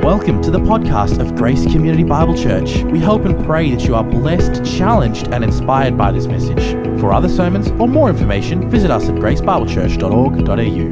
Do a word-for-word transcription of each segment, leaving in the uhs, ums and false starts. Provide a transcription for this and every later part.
Welcome to the podcast of Grace Community Bible Church. We hope and pray that you are blessed, challenged, and inspired by this message. For other sermons or more information, visit us at grace bible church dot org dot a u.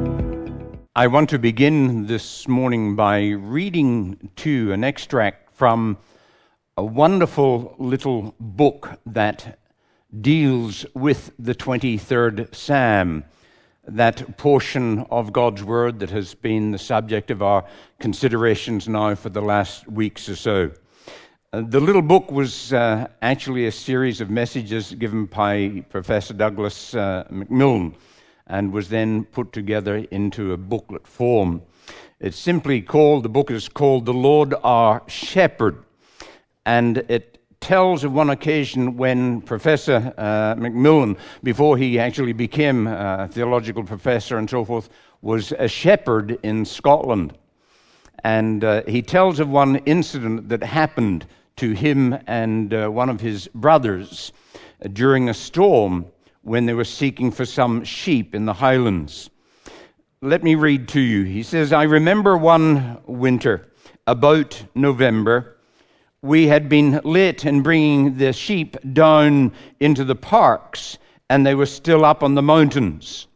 I want to begin this morning by reading to you an extract from a wonderful little book that deals with the twenty-third Psalm, that portion of God's Word that has been the subject of our considerations now for the last weeks or so. Uh, the little book was uh, actually a series of messages given by Professor Douglas uh, Macmillan and was then put together into a booklet form. It's simply called, the book is called The Lord Our Shepherd, and it tells of one occasion when Professor uh, Macmillan, before he actually became a theological professor and so forth, was a shepherd in Scotland. And uh, he tells of one incident that happened to him and uh, one of his brothers during a storm when they were seeking for some sheep in the Highlands. Let me read to you. He says, "I remember one winter, about November, we had been late in bringing the sheep down into the parks, and they were still up on the mountains.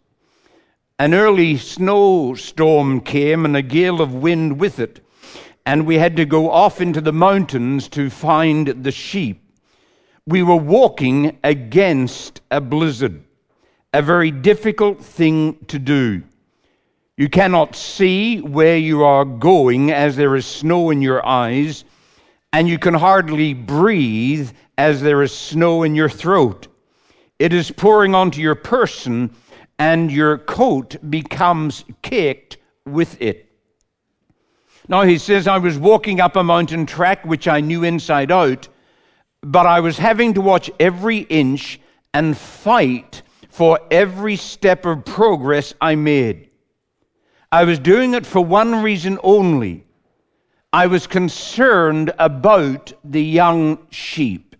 An early snowstorm came and a gale of wind with it, and we had to go off into the mountains to find the sheep. We were walking against a blizzard, a very difficult thing to do. You cannot see where you are going as there is snow in your eyes, and you can hardly breathe as there is snow in your throat. It is pouring onto your person, and your coat becomes caked with it. Now," he says, "I was walking up a mountain track which I knew inside out, but I was having to watch every inch and fight for every step of progress I made. I was doing it for one reason only. I was concerned about the young sheep.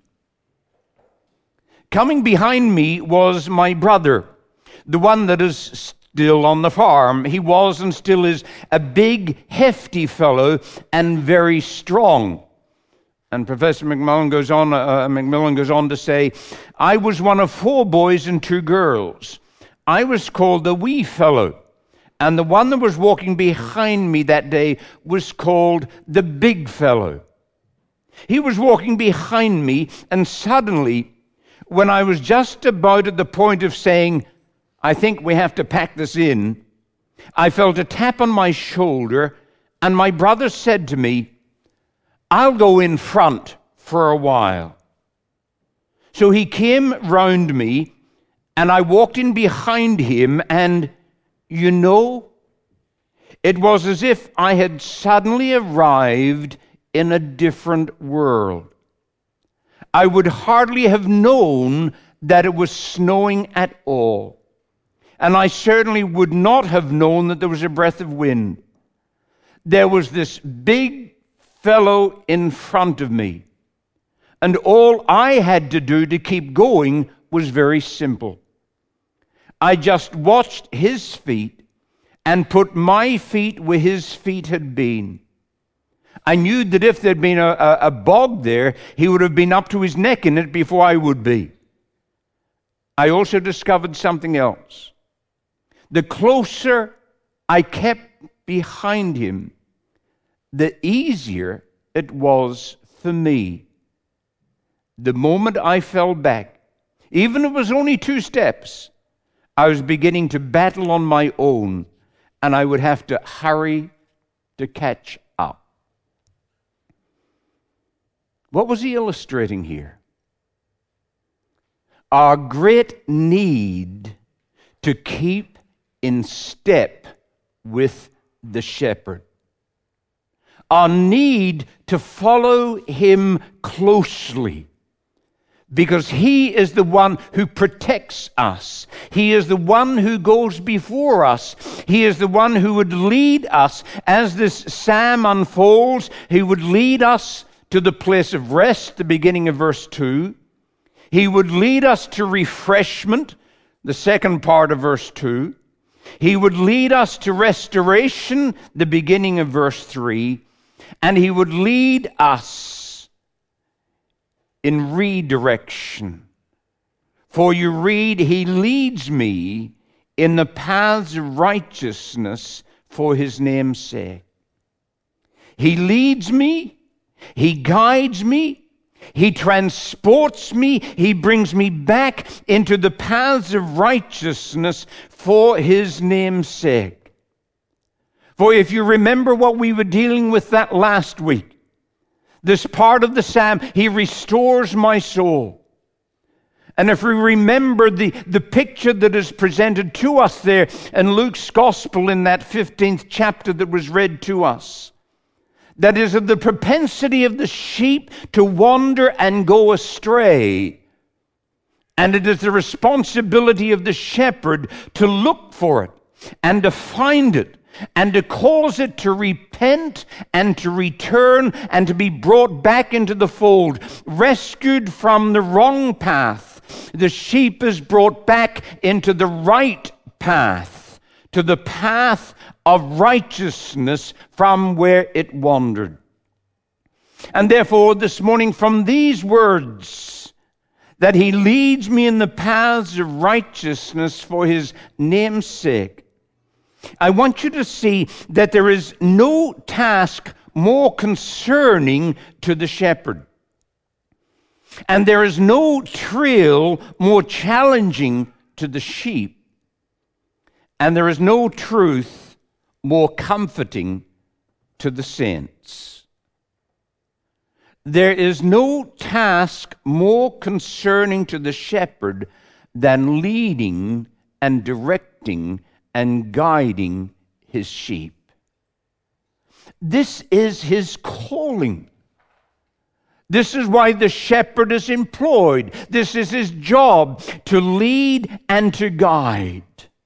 Coming behind me was my brother, the one that is still on the farm. He was and still is a big, hefty fellow and very strong." And Professor Macmillan goes on, uh, Macmillan goes on to say, "I was one of four boys and two girls. I was called the wee fellow, and the one that was walking behind me that day was called the big fellow. He was walking behind me, and suddenly, when I was just about at the point of saying, 'I think we have to pack this in,' I felt a tap on my shoulder, and my brother said to me, 'I'll go in front for a while.' So he came round me, and I walked in behind him, and you know, it was as if I had suddenly arrived in a different world. I would hardly have known that it was snowing at all, and I certainly would not have known that there was a breath of wind. There was this big fellow in front of me, and all I had to do to keep going was very simple. I just watched his feet and put my feet where his feet had been. I knew that if there'd been a, a, a bog there, he would have been up to his neck in it before I would be. I also discovered something else. The closer I kept behind him, the easier it was for me. The moment I fell back, even if it was only two steps, I was beginning to battle on my own, and I would have to hurry to catch up." What was he illustrating here? Our great need to keep in step with the shepherd. Our need to follow him closely, because he is the one who protects us. He is the one who goes before us. He is the one who would lead us as this psalm unfolds. He would lead us to the place of rest, the beginning of verse two. He would lead us to refreshment, the second part of verse two. He would lead us to restoration, the beginning of verse three. and he would lead us in redirection. For you read, he leads me in the paths of righteousness for his name's sake. He leads me, he guides me, he transports me, he brings me back into the paths of righteousness for his name's sake. For if you remember what we were dealing with that last week, this part of the psalm, he restores my soul. And if we remember the, the picture that is presented to us there in Luke's Gospel in that fifteenth chapter that was read to us, that is of the propensity of the sheep to wander and go astray. And it is the responsibility of the shepherd to look for it and to find it and to cause it to repent and to return and to be brought back into the fold, rescued from the wrong path. The sheep is brought back into the right path, to the path of righteousness from where it wandered. And therefore, this morning, from these words, that he leads me in the paths of righteousness for his name's sake, I want you to see that there is no task more concerning to the shepherd. And there is no trail more challenging to the sheep. And there is no truth more comforting to the saints. There is no task more concerning to the shepherd than leading and directing and guiding his sheep. This is his calling. This is why the shepherd is employed. This is his job, to lead and to guide.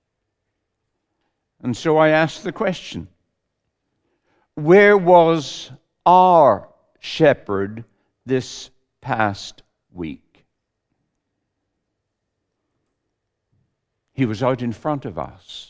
And so I ask the question, where was our shepherd this past week? He was out in front of us.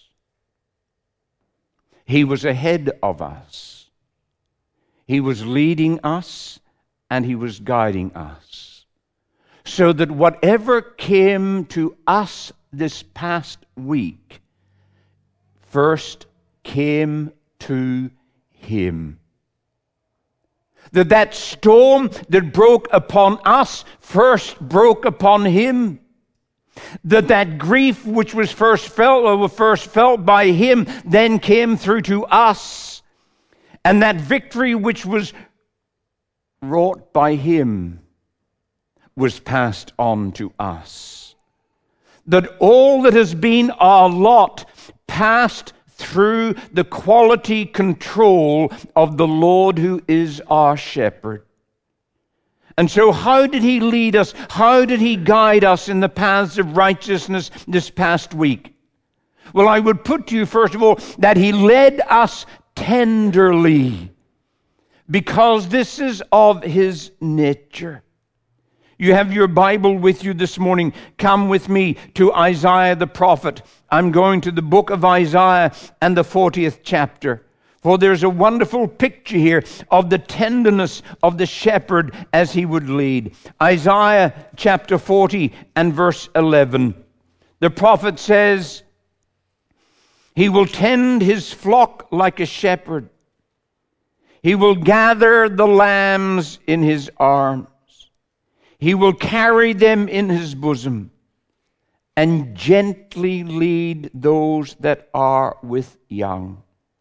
He was ahead of us. He was leading us and he was guiding us. So that whatever came to us this past week first came to him. That that storm that broke upon us first broke upon him. That that grief which was first felt or was first felt by him then came through to us. And that victory which was wrought by him was passed on to us. That all that has been our lot passed through the quality control of the Lord who is our shepherd. And so how did he lead us? How did he guide us in the paths of righteousness this past week? Well, I would put to you, first of all, that he led us tenderly, because this is of his nature. You have your Bible with you this morning. Come with me to Isaiah the prophet. I'm going to the book of Isaiah and the fortieth chapter. For there's a wonderful picture here of the tenderness of the shepherd as he would lead. Isaiah chapter forty and verse eleven. The prophet says, he will tend his flock like a shepherd. He will gather the lambs in his arms. He will carry them in his bosom and gently lead those that are with young.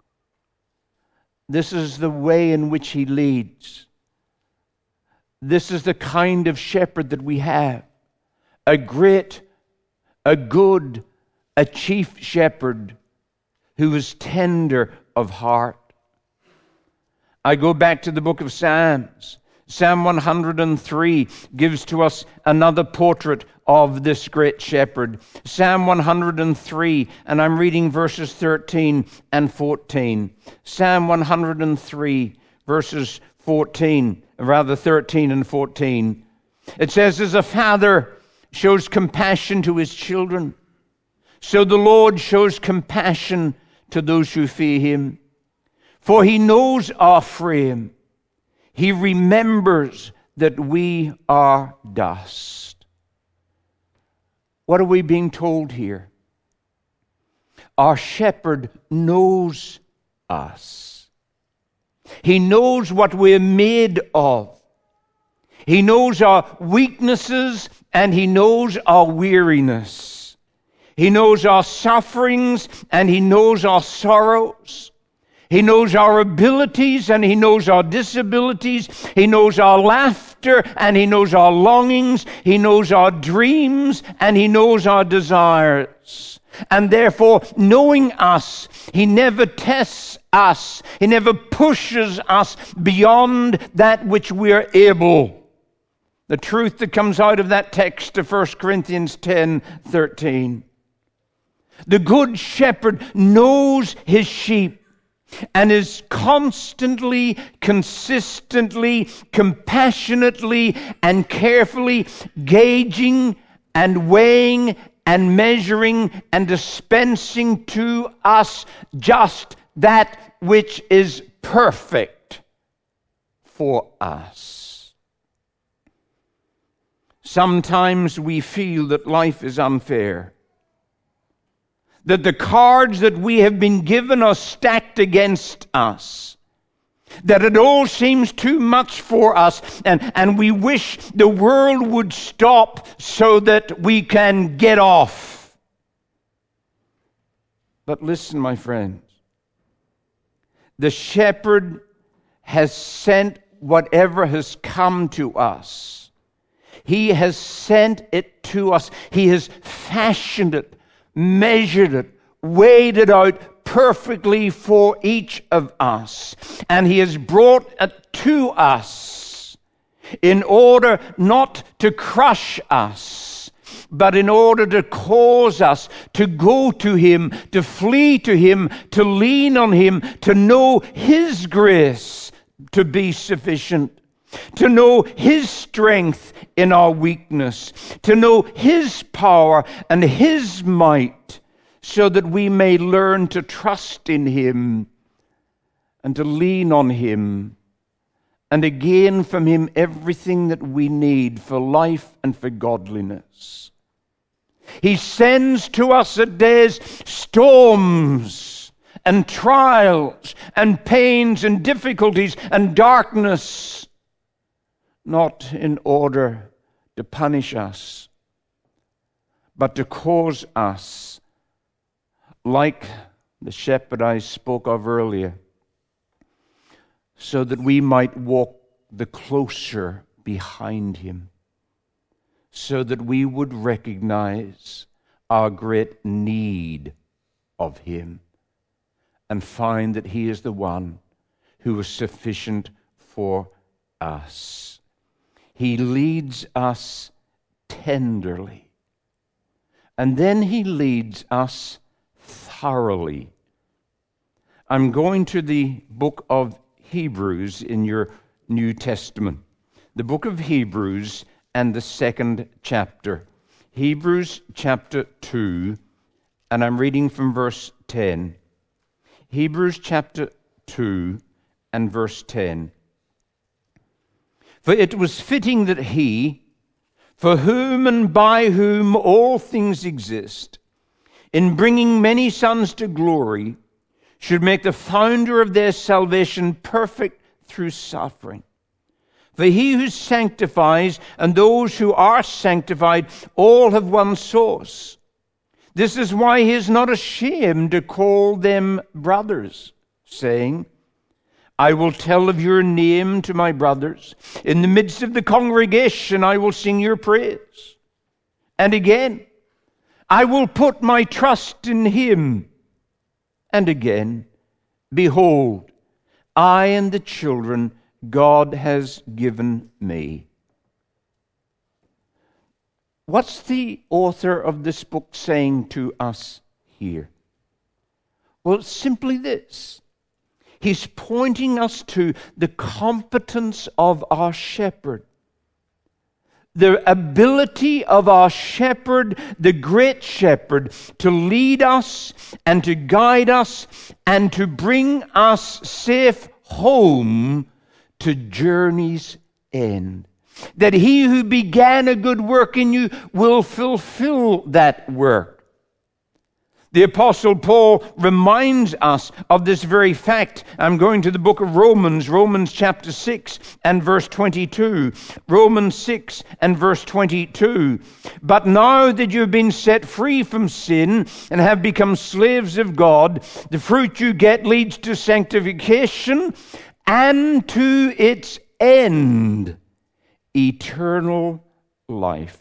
This is the way in which he leads. This is the kind of shepherd that we have. A great, a good, a chief shepherd who is tender of heart. I go back to the book of Psalms. Psalm one hundred three gives to us another portrait of this great shepherd. Psalm one hundred three, and I'm reading verses thirteen and fourteen. Psalm one hundred three, verses fourteen, rather thirteen and fourteen. It says, as a father shows compassion to his children, so the Lord shows compassion to those who fear him. For he knows our frame. He remembers that we are dust. What are we being told here? Our shepherd knows us. He knows what we're made of. He knows our weaknesses and He knows our weariness. He knows our sufferings and He knows our sorrows. He knows our abilities and He knows our disabilities. He knows our laughter and He knows our longings. He knows our dreams and He knows our desires. And therefore, knowing us, He never tests us. He never pushes us beyond that which we are able. The truth that comes out of that text of First Corinthians ten thirteen. The good shepherd knows his sheep and is constantly, consistently, compassionately, and carefully gauging and weighing and measuring and dispensing to us just that which is perfect for us. Sometimes we feel that life is unfair, that the cards that we have been given are stacked against us, that it all seems too much for us, and, and we wish the world would stop so that we can get off. But listen, my friends, the shepherd has sent whatever has come to us. He has sent it to us. He has fashioned it, measured it, weighed it out perfectly for each of us. And He has brought it to us in order not to crush us, but in order to cause us to go to Him, to flee to Him, to lean on Him, to know His grace to be sufficient, to know His strength in our weakness, to know His power and His might, so that we may learn to trust in Him and to lean on Him and gain from Him everything that we need for life and for godliness. He sends to us at days storms and trials and pains and difficulties and darkness, not in order to punish us, but to cause us, like the shepherd I spoke of earlier, so that we might walk the closer behind Him, so that we would recognize our great need of Him and find that He is the one who is sufficient for us. He leads us tenderly, and then He leads us thoroughly. I'm going to the book of Hebrews in your New Testament, the book of Hebrews and the second chapter. Hebrews chapter two, and I'm reading from verse ten. Hebrews chapter two and verse ten. For it was fitting that He, for whom and by whom all things exist, in bringing many sons to glory, should make the founder of their salvation perfect through suffering. For He who sanctifies and those who are sanctified all have one source. This is why He is not ashamed to call them brothers, saying, I will tell of your name to my brothers. In the midst of the congregation I will sing your praise. And again, I will put my trust in Him. And again, behold, I and the children God has given me. What's the author of this book saying to us here? Well, it's simply this. He's pointing us to the competence of our shepherd. The ability of our shepherd, the great shepherd, to lead us and to guide us and to bring us safe home to journey's end. That he who began a good work in you will fulfill that work. The Apostle Paul reminds us of this very fact. I'm going to the book of Romans, Romans chapter six and verse twenty-two. Romans six and verse twenty-two. But now that you've been set free from sin and have become slaves of God, the fruit you get leads to sanctification and to its end, eternal life.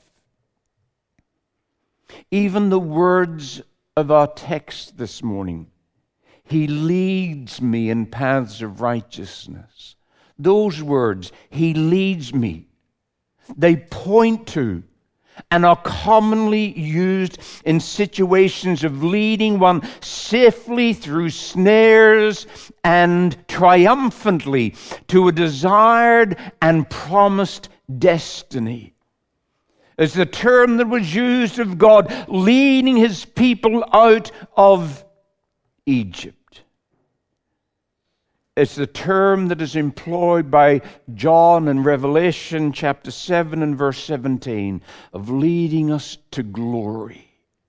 Even the words of our text this morning, he leads me in paths of righteousness. Those words, he leads me, they point to and are commonly used in situations of leading one safely through snares and triumphantly to a desired and promised destiny. It's the term that was used of God leading his people out of Egypt. It's the term that is employed by John in Revelation chapter seven and verse seventeen of leading us to glory.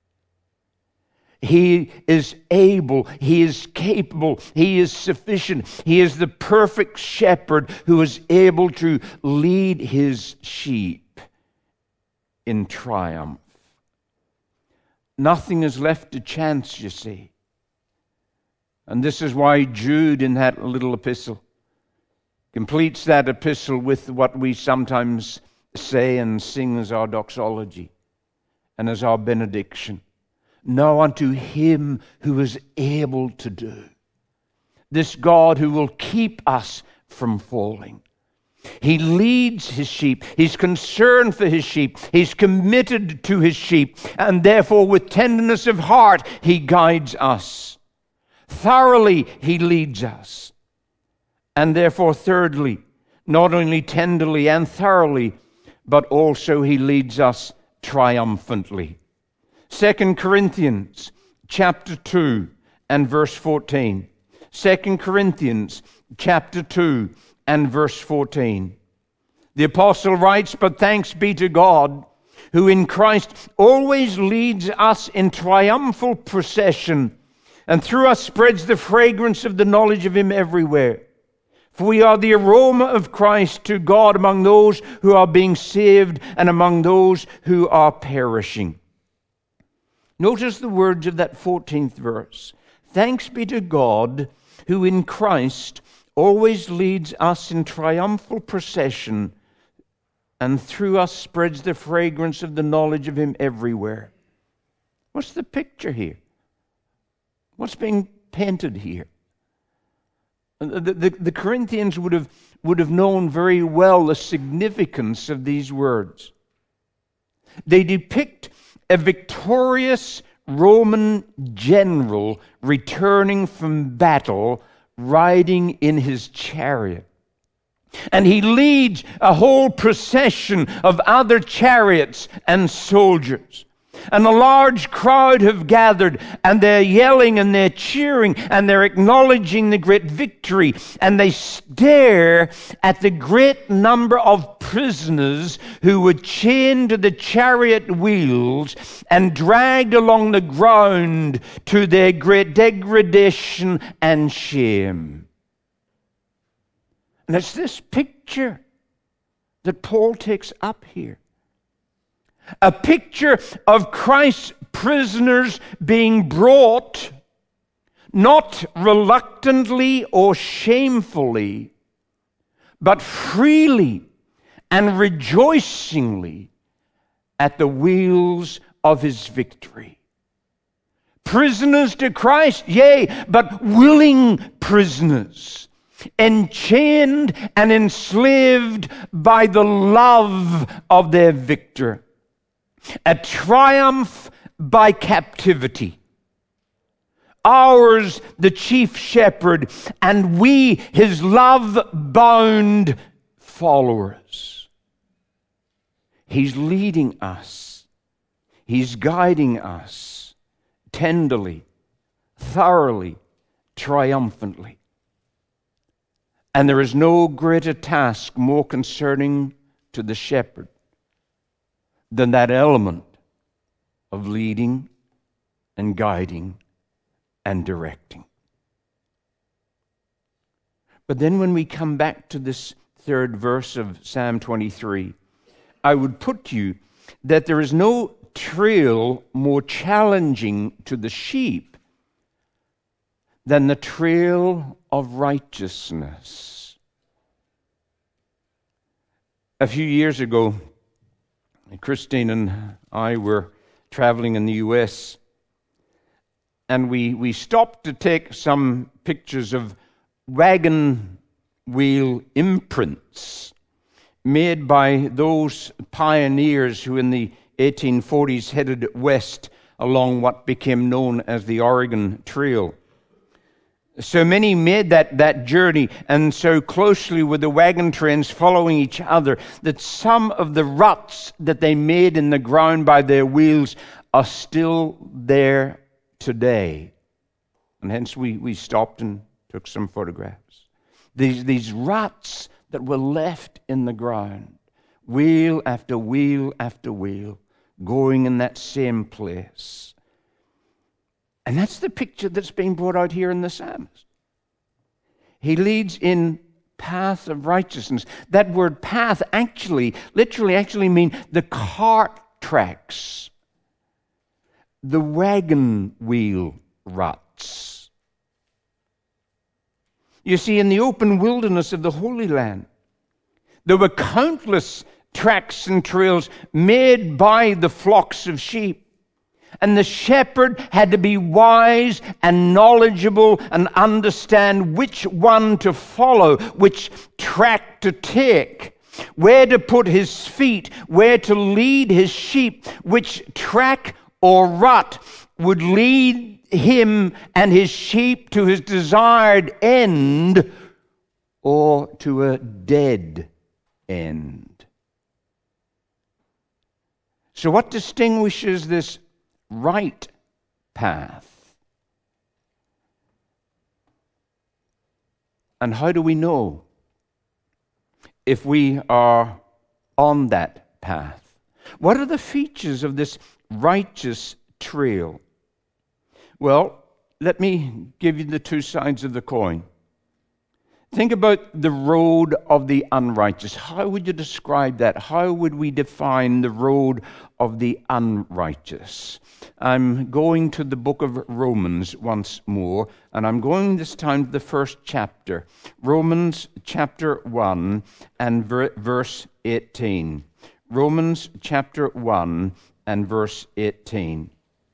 He is able, he is capable, he is sufficient. He is the perfect shepherd who is able to lead his sheep in triumph. Nothing is left to chance, you see. And this is why Jude, in that little epistle, completes that epistle with what we sometimes say and sing as our doxology and as our benediction. Now unto him who is able to do. This God who will keep us from falling. He leads his sheep. He's concerned for his sheep. He's committed to his sheep. And therefore, with tenderness of heart, he guides us. Thoroughly, he leads us. And therefore, thirdly, not only tenderly and thoroughly, but also he leads us triumphantly. Second Corinthians chapter two and verse fourteen. Second Corinthians chapter two and verse fourteen. The apostle writes, "But thanks be to God, who in Christ always leads us in triumphal procession, and through us spreads the fragrance of the knowledge of him everywhere. For we are the aroma of Christ to God among those who are being saved and among those who are perishing." Notice the words of that fourteenth verse. Thanks be to God, who in Christ always leads us in triumphal procession, and through us spreads the fragrance of the knowledge of him everywhere. What's the picture here? What's being painted here? The, the, the Corinthians would have, would have known very well the significance of these words. They depict a victorious Roman general returning from battle, riding in his chariot. And he leads a whole procession of other chariots and soldiers. And a large crowd have gathered, and they're yelling and they're cheering and they're acknowledging the great victory. And they stare at the great number of prisoners who were chained to the chariot wheels and dragged along the ground to their great degradation and shame. And it's this picture that Paul takes up here. A picture of Christ's prisoners being brought, not reluctantly or shamefully, but freely and rejoicingly at the wheels of his victory. Prisoners to Christ, yea, but willing prisoners, enchained and enslaved by the love of their victor. A triumph by captivity. Ours, the chief shepherd, and we, his love-bound followers. He's leading us. He's guiding us tenderly, thoroughly, triumphantly. And there is no greater task more concerning to the shepherd than that element of leading and guiding and directing. But then when we come back to this third verse of Psalm twenty-three, I would put to you that there is no trail more challenging to the sheep than the trail of righteousness. A few years ago, Christine and I were traveling in the U S, and we, we stopped to take some pictures of wagon wheel imprints made by those pioneers who in the eighteen forties headed west along what became known as the Oregon Trail. So many made that, that journey, and so closely were the wagon trains following each other that some of the ruts that they made in the ground by their wheels are still there today. And hence we, we stopped and took some photographs. These, these ruts that were left in the ground, wheel after wheel after wheel, going in that same place. And that's the picture that's being brought out here in the psalmist. He leads in path of righteousness. That word path actually, literally actually mean the cart tracks, the wagon wheel ruts. You see, in the open wilderness of the Holy Land, there were countless tracks and trails made by the flocks of sheep. And the shepherd had to be wise and knowledgeable and understand which one to follow, which track to take, where to put his feet, where to lead his sheep, which track or rut would lead him and his sheep to his desired end or to a dead end. So what distinguishes this right path? And how do we know if we are on that path? What are the features of this righteous trail? Well, let me give you the two sides of the coin. Think about the road of the unrighteous. How would you describe that? How would we define the road of the unrighteous? I'm going to the book of Romans once more, and I'm going this time to the first chapter. Romans chapter one and ver- verse eighteen. Romans chapter one and verse eighteen.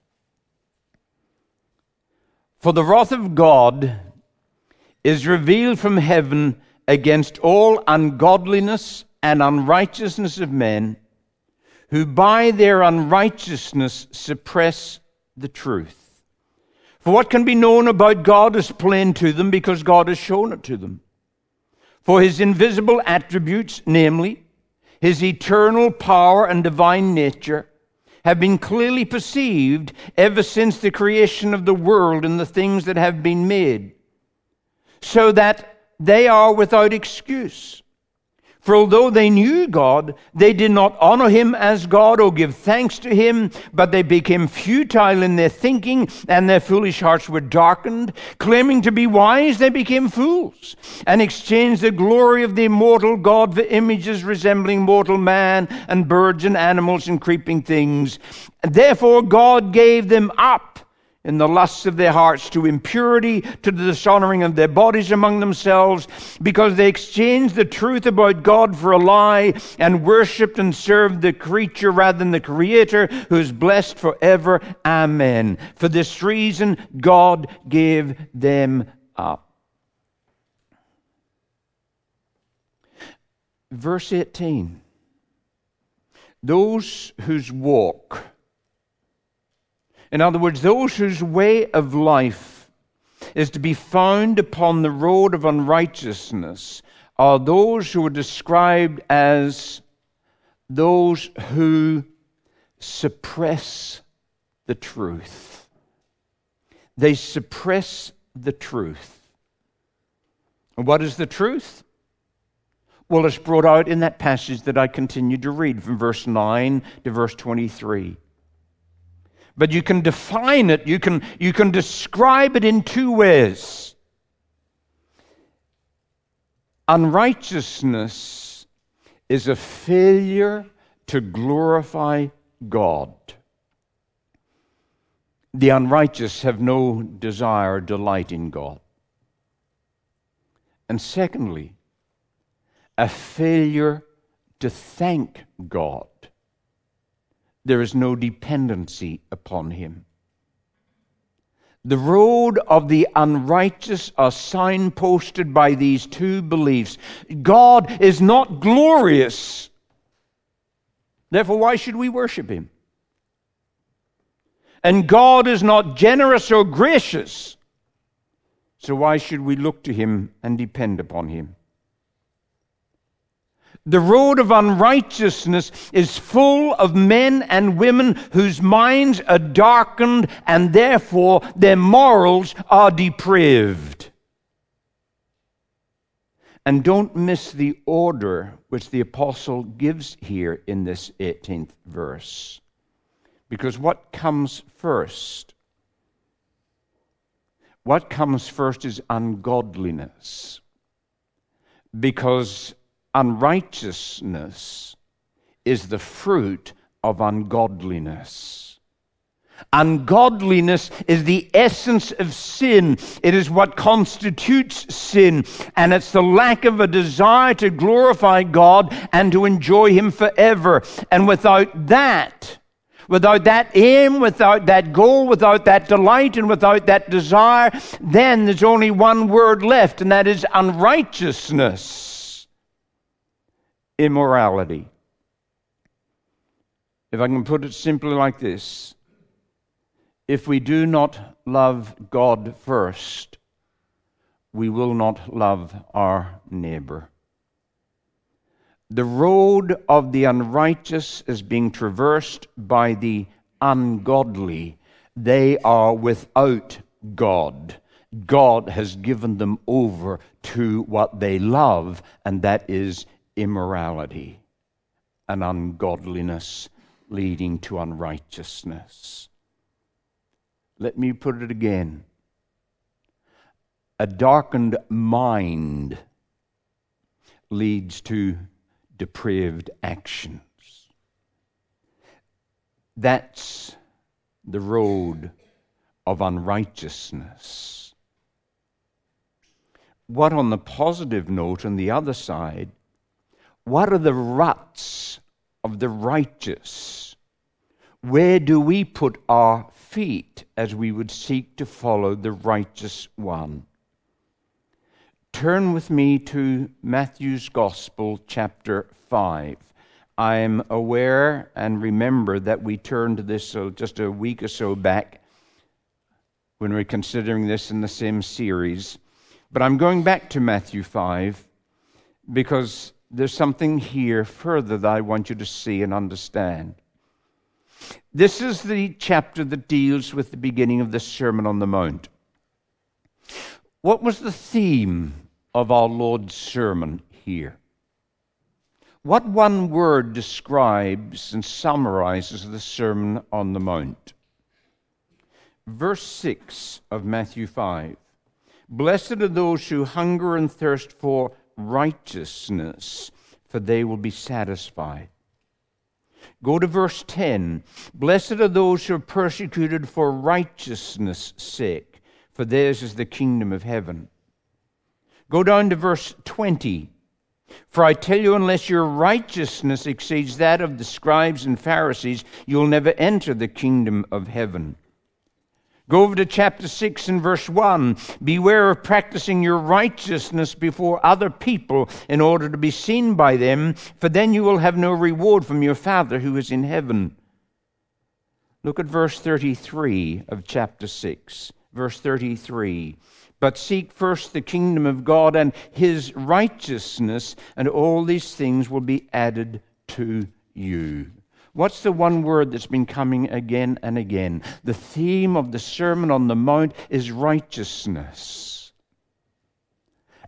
For the wrath of God is revealed from heaven against all ungodliness and unrighteousness of men, who by their unrighteousness suppress the truth. For what can be known about God is plain to them, because God has shown it to them. For his invisible attributes, namely his eternal power and divine nature, have been clearly perceived ever since the creation of the world and the things that have been made, so that they are without excuse. For although they knew God, they did not honor him as God or give thanks to him, but they became futile in their thinking, and their foolish hearts were darkened. Claiming to be wise, they became fools, and exchanged the glory of the immortal God for images resembling mortal man, and birds and animals and creeping things. Therefore God gave them up in the lusts of their hearts to impurity, to the dishonoring of their bodies among themselves, because they exchanged the truth about God for a lie, and worshipped and served the creature rather than the Creator, who is blessed forever. Amen. For this reason, God gave them up. Verse eighteen. Those whose walk, in other words, those whose way of life is to be found upon the road of unrighteousness, are those who are described as those who suppress the truth. They suppress the truth. And what is the truth? Well, it's brought out in that passage that I continued to read from verse nine to verse twenty-three. But you can define it, you can, you can describe it in two ways. Unrighteousness is a failure to glorify God. The unrighteous have no desire or delight in God. And secondly, a failure to thank God. There is no dependency upon Him. The road of the unrighteous are signposted by these two beliefs. God is not glorious. Therefore, why should we worship Him? And God is not generous or gracious. So why should we look to Him and depend upon Him? The road of unrighteousness is full of men and women whose minds are darkened and therefore their morals are depraved. And don't miss the order which the apostle gives here in this eighteenth verse. Because what comes first? What comes first is ungodliness. Because unrighteousness is the fruit of ungodliness. Ungodliness is the essence of sin. It is what constitutes sin. And it's the lack of a desire to glorify God and to enjoy Him forever. And without that, without that aim, without that goal, without that delight, and without that desire, then there's only one word left, and that is unrighteousness. Immorality. If I can put it simply like this, if we do not love God first, we will not love our neighbor. The road of the unrighteous is being traversed by the ungodly. They are without God. God has given them over to what they love, and that is immorality and ungodliness leading to unrighteousness. Let me put it again. A darkened mind leads to depraved actions. That's the road of unrighteousness. What on the positive note on the other side? What are the ruts of the righteous? Where do we put our feet as we would seek to follow the righteous one? Turn with me to Matthew's Gospel, chapter five. I am aware and remember that we turned to this uh, just a week or so back when we were considering this in the same series. But I'm going back to Matthew five because there's something here further that I want you to see and understand. This is the chapter that deals with the beginning of the Sermon on the Mount. What was the theme of our Lord's sermon here? What one word describes and summarizes the Sermon on the Mount? Verse six of Matthew five. Blessed are those who hunger and thirst for righteousness, for they will be satisfied. Go to verse ten. Blessed are those who are persecuted for righteousness' sake, for theirs is the kingdom of heaven. Go down to verse twenty. For I tell you, unless your righteousness exceeds that of the scribes and Pharisees, you'll never enter the kingdom of heaven. Go over to chapter six and verse one. Beware of practicing your righteousness before other people in order to be seen by them, for then you will have no reward from your Father who is in heaven. Look at verse thirty-three of chapter six. Verse thirty-three. But seek first the kingdom of God and His righteousness, and all these things will be added to you. What's the one word that's been coming again and again? The theme of the Sermon on the Mount is righteousness.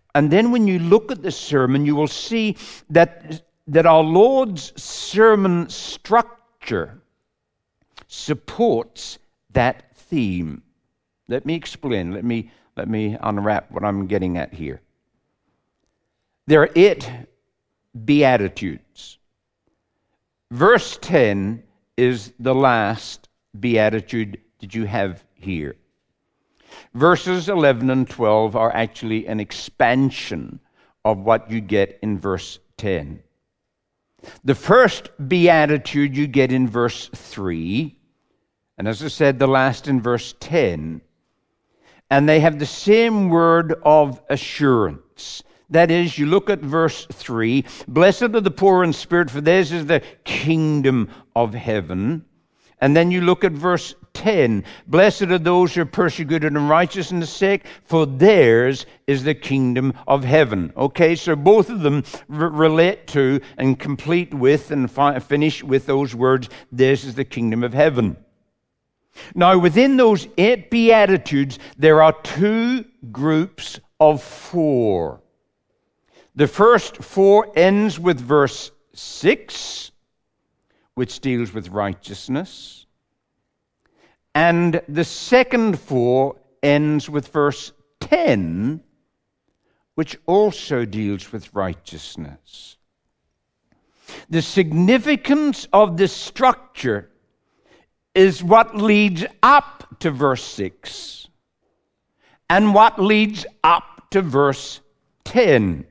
And then when you look at the sermon, you will see that, that our Lord's sermon structure supports that theme. Let me explain. Let me, let me unwrap what I'm getting at here. There are eight Beatitudes. Verse ten is the last beatitude that you have here. Verses eleven and twelve are actually an expansion of what you get in verse ten. The first beatitude you get in verse three, and as I said, the last in verse ten. And they have the same word of assurance. That is, you look at verse three, blessed are the poor in spirit, for theirs is the kingdom of heaven. And then you look at verse ten, blessed are those who are persecuted in righteousness' sake, for theirs is the kingdom of heaven. Okay, so both of them r- relate to and complete with and fi- finish with those words, theirs is the kingdom of heaven. Now, within those eight Beatitudes, there are two groups of four. The first four ends with verse six, which deals with righteousness. And the second four ends with verse ten, which also deals with righteousness. The significance of this structure is what leads up to verse six and what leads up to verse ten.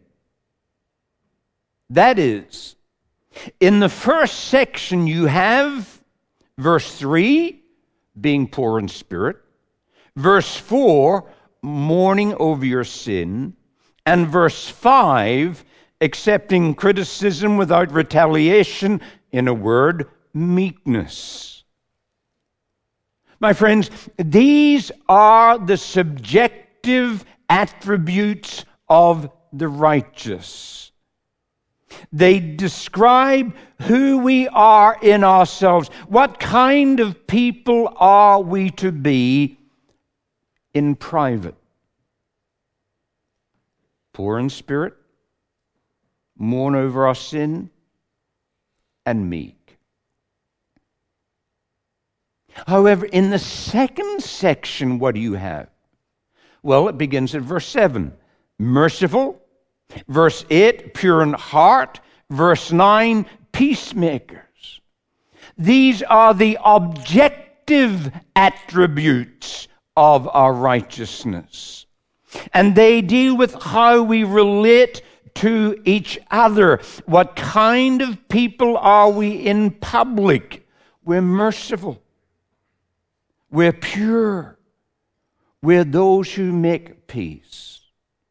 That is, in the first section you have verse three, being poor in spirit, verse four, mourning over your sin, and verse five, accepting criticism without retaliation, in a word, meekness. My friends, these are the subjective attributes of the righteous. They describe who we are in ourselves. What kind of people are we to be in private? Poor in spirit, mourn over our sin, and meek. However, in the second section, what do you have? Well, it begins at verse seven. Merciful. Verse eight, pure in heart. Verse nine, peacemakers. These are the objective attributes of our righteousness. And they deal with how we relate to each other. What kind of people are we in public? We're merciful. We're pure. We're those who make peace.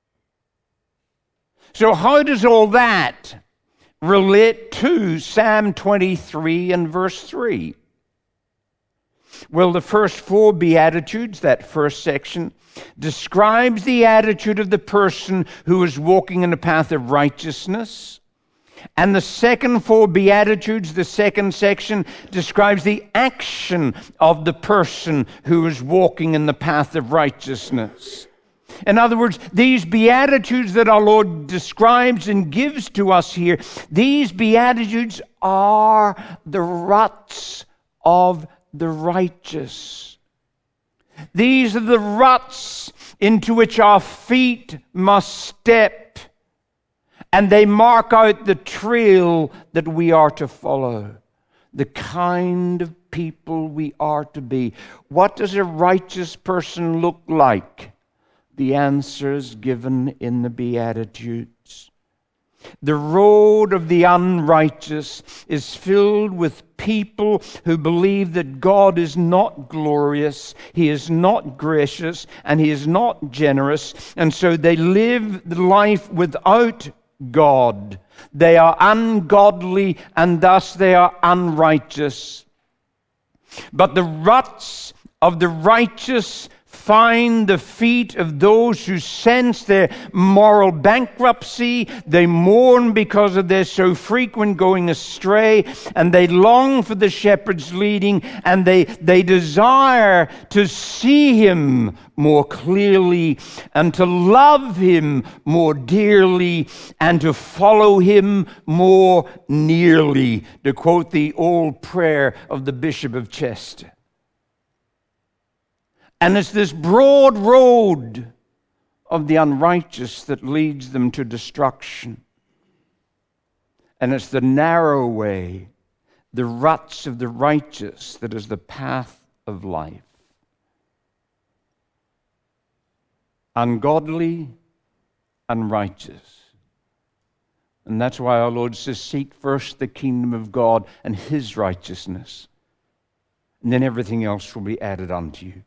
So how does all that relate to Psalm twenty-three and verse three? Well, the first four Beatitudes, that first section, describes the attitude of the person who is walking in the path of righteousness. And the second four Beatitudes, the second section, describes the action of the person who is walking in the path of righteousness. In other words, these Beatitudes that our Lord describes and gives to us here, these Beatitudes are the ruts of the righteous. These are the ruts into which our feet must step. And they mark out the trail that we are to follow, the kind of people we are to be. What does a righteous person look like? The answer is given in the Beatitudes. The road of the unrighteous is filled with people who believe that God is not glorious, He is not gracious, and He is not generous, and so they live the life without God. They are ungodly, and thus they are unrighteous. But the ruts of the righteous find the feet of those who sense their moral bankruptcy. They mourn because of their so frequent going astray, and they long for the shepherd's leading, and they, they desire to see him more clearly, and to love him more dearly, and to follow him more nearly, to quote the old prayer of the Bishop of Chester. And it's this broad road of the unrighteous that leads them to destruction. And it's the narrow way, the ruts of the righteous, that is the path of life. Ungodly, unrighteous. And that's why our Lord says, seek first the kingdom of God and his righteousness, and then everything else will be added unto you.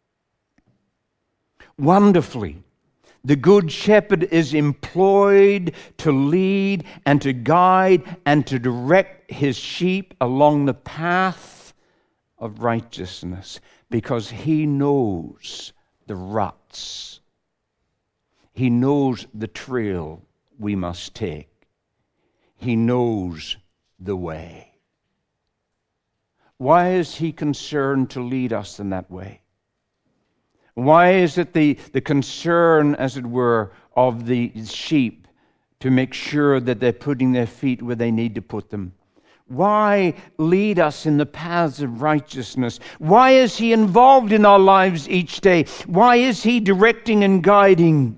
Wonderfully, the Good Shepherd is employed to lead and to guide and to direct his sheep along the path of righteousness, because he knows the ruts. He knows the trail we must take. He knows the way. Why is he concerned to lead us in that way? Why is it the, the concern, as it were, of the sheep to make sure that they're putting their feet where they need to put them? Why lead us in the paths of righteousness? Why is he involved in our lives each day? Why is he directing and guiding?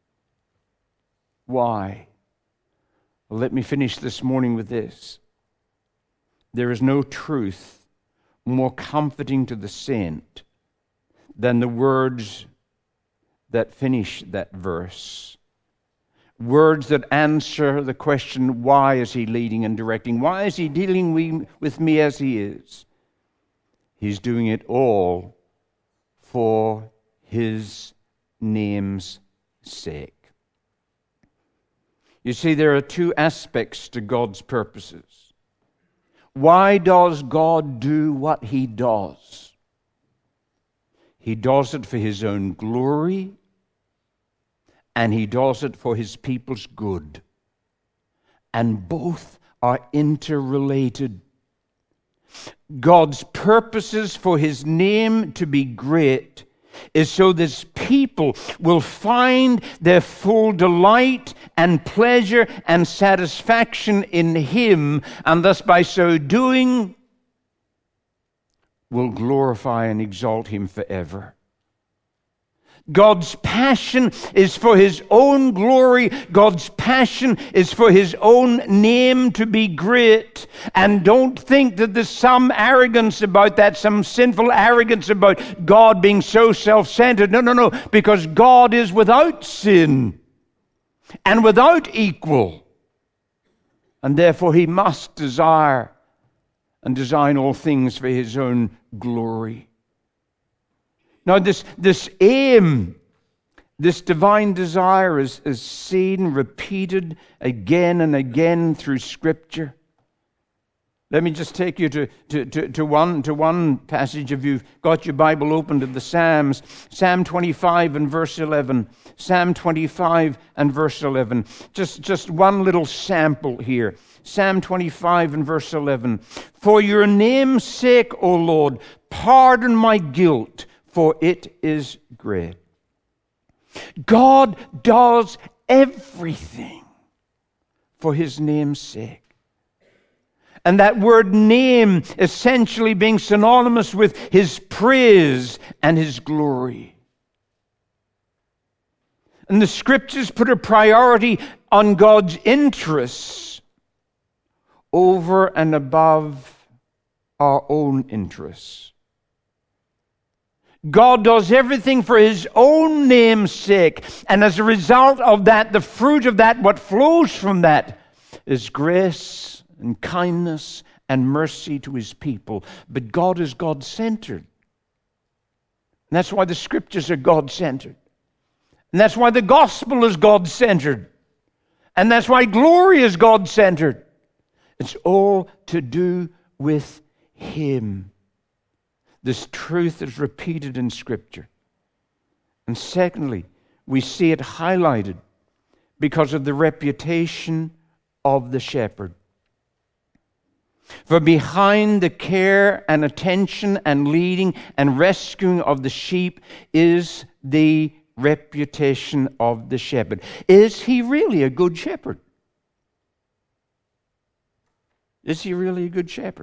Why? Well, let me finish this morning with this. There is no truth more comforting to the saint than the words that finish that verse. Words that answer the question, why is he leading and directing? Why is he dealing we, with me as he is? He's doing it all for his name's sake. You see, there are two aspects to God's purposes. Why does God do what he does? He does it for his own glory, and he does it for his people's good. And both are interrelated. God's purposes for his name to be great is so this people will find their full delight and pleasure and satisfaction in him, and thus by so doing will glorify and exalt him forever. God's passion is for his own glory. God's passion is for his own name to be great. And don't think that there's some arrogance about that, some sinful arrogance about God being so self-centered. No, no, no, because God is without sin and without equal. And therefore he must desire and design all things for his own glory. Now, this, this aim, this divine desire is, is seen, repeated again and again through Scripture. Let me just take you to, to, to, to, one, to one passage. If you've got your Bible open to the Psalms, Psalm twenty-five and verse eleven. Psalm twenty-five and verse eleven. Just, just one little sample here. Psalm twenty-five and verse eleven. For your name's sake, O Lord, pardon my guilt, for it is great. God does everything for his name's sake. And that word name essentially being synonymous with his praise and his glory. And the Scriptures put a priority on God's interests over and above our own interests. God does everything for his own name's sake. And as a result of that, the fruit of that, what flows from that, is grace and kindness and mercy to his people. But God is God-centered. And that's why the Scriptures are God-centered. And that's why the gospel is God-centered. And that's why glory is God-centered. It's all to do with him. This truth is repeated in Scripture. And secondly, we see it highlighted because of the reputation of the shepherd. For behind the care and attention and leading and rescuing of the sheep is the reputation of the shepherd. Is he really a good shepherd? Is he really a good shepherd?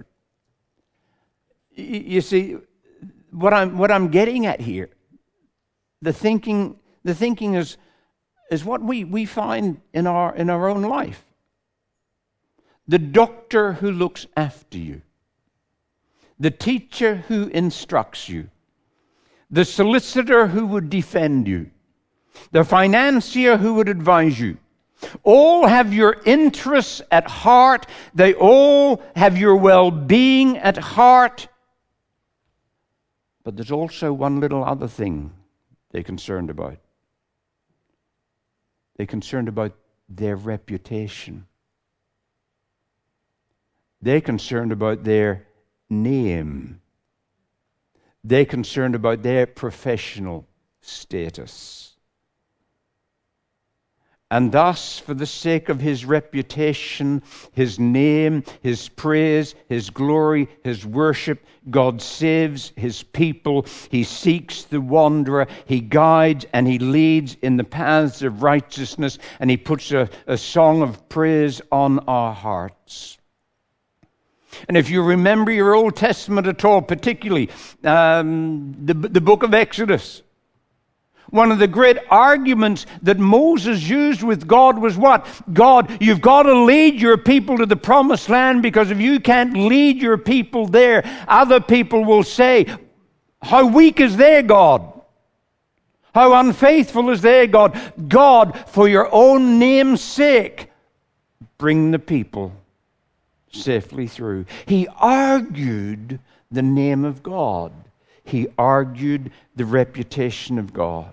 You see, what I'm what I'm getting at here, the thinking the thinking is is what we, we find in our in our own life. The doctor who looks after you, the teacher who instructs you, the solicitor who would defend you, the financier who would advise you, all have your interests at heart. They all have your well-being at heart. But there's also one little other thing they're concerned about. They're concerned about their reputation. They're concerned about their name. They're concerned about their professional status. And thus, for the sake of his reputation, his name, his praise, his glory, his worship, God saves his people. He seeks the wanderer. He guides and he leads in the paths of righteousness. And he puts a, a song of praise on our hearts. And if you remember your Old Testament at all, particularly um, the, the book of Exodus, one of the great arguments that Moses used with God was what? God, you've got to lead your people to the promised land, because if you can't lead your people there, other people will say, how weak is their God? How unfaithful is their God? God, for your own name's sake, bring the people safely through. He argued the name of God. He argued the reputation of God.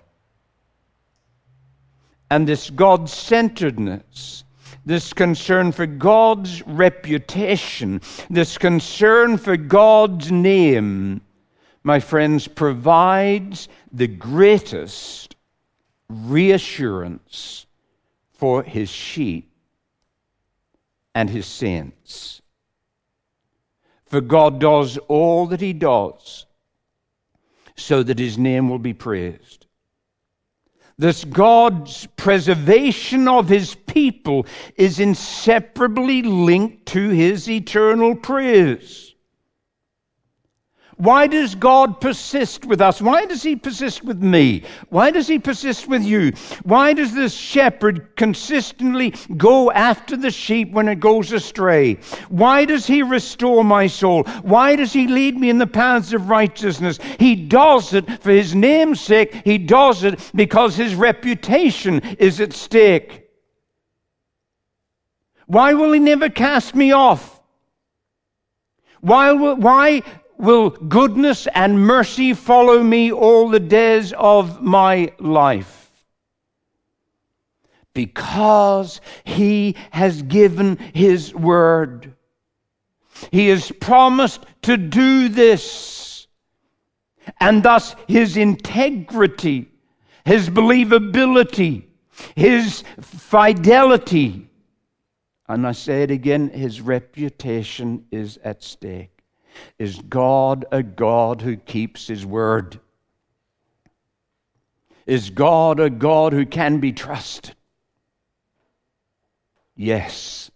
And this God-centeredness, this concern for God's reputation, this concern for God's name, my friends, provides the greatest reassurance for his sheep and his saints. For God does all that he does so that his name will be praised. This God's preservation of his people is inseparably linked to his eternal praise. Why does God persist with us? Why does he persist with me? Why does he persist with you? Why does this shepherd consistently go after the sheep when it goes astray? Why does he restore my soul? Why does he lead me in the paths of righteousness? He does it for his name's sake. He does it because his reputation is at stake. Why will he never cast me off? Why will, why will goodness and mercy follow me all the days of my life? Because he has given his word. He has promised to do this. And thus his integrity, his believability, his fidelity, and I say it again, his reputation is at stake. Is God a God who keeps his word? Is God a God who can be trusted? Yes,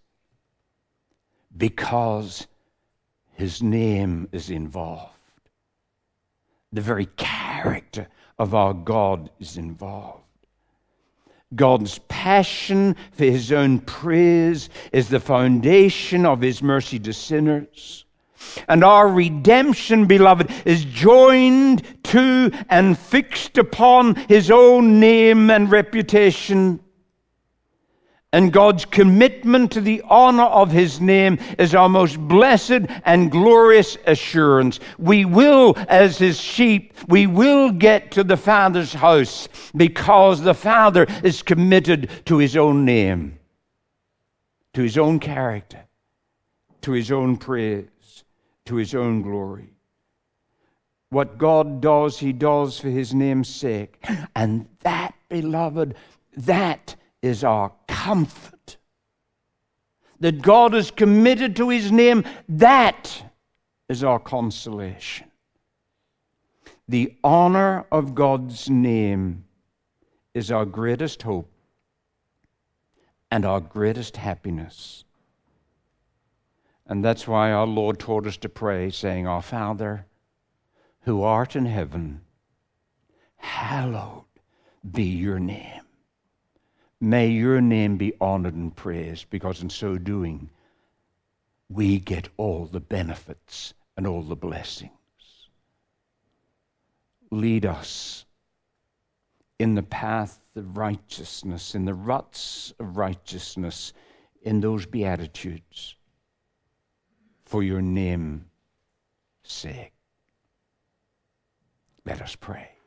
because his name is involved. The very character of our God is involved. God's passion for his own praise is the foundation of his mercy to sinners. And our redemption, beloved, is joined to and fixed upon his own name and reputation. And God's commitment to the honor of his name is our most blessed and glorious assurance. We will, as his sheep, we will get to the Father's house because the Father is committed to his own name, to his own character, to his own praise, to his own glory. What God does, he does for his name's sake. And that, beloved, that is our comfort. That God is committed to his name, that is our consolation. The honor of God's name is our greatest hope and our greatest happiness. And that's why our Lord taught us to pray, saying, Our Father, who art in heaven, hallowed be your name. May your name be honored and praised, because in so doing, we get all the benefits and all the blessings. Lead us in the path of righteousness, in the ruts of righteousness, in those beatitudes, for your name's sake. Let us pray.